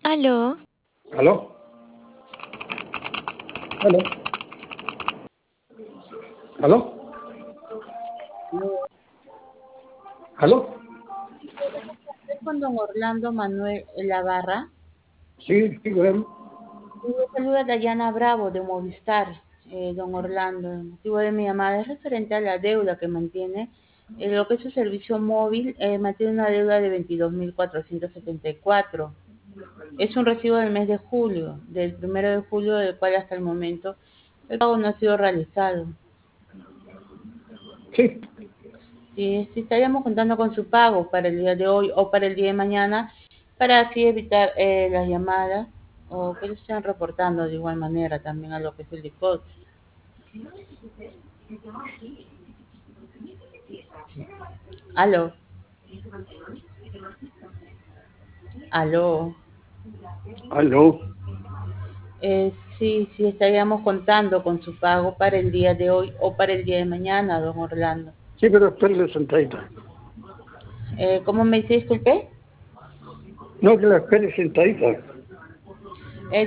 Aló, ¿Aló? ¿Aló? ¿Aló? ¿Aló? Con don Orlando Manuel Lavarra. Sí, sí, bueno. Le saluda Dayana Bravo de Movistar, don Orlando. El motivo de mi llamada es referente a la deuda que mantiene. Lo que es su servicio móvil mantiene una deuda de 22.474. Es un recibo del mes de julio, del 1 de julio, del cual hasta el momento el pago no ha sido realizado. Sí, Si estaríamos contando con su pago para el día de hoy o para el día de mañana, para así evitar las llamadas o que lo estén reportando de igual manera también a lo que es el DICOT. Aló, aló. aló. Sí, estaríamos contando con su pago para el día de hoy o para el día de mañana, don Orlando. Sí, pero espérale sentadita. ¿Cómo me dice, disculpe? No, que la espere sentadita.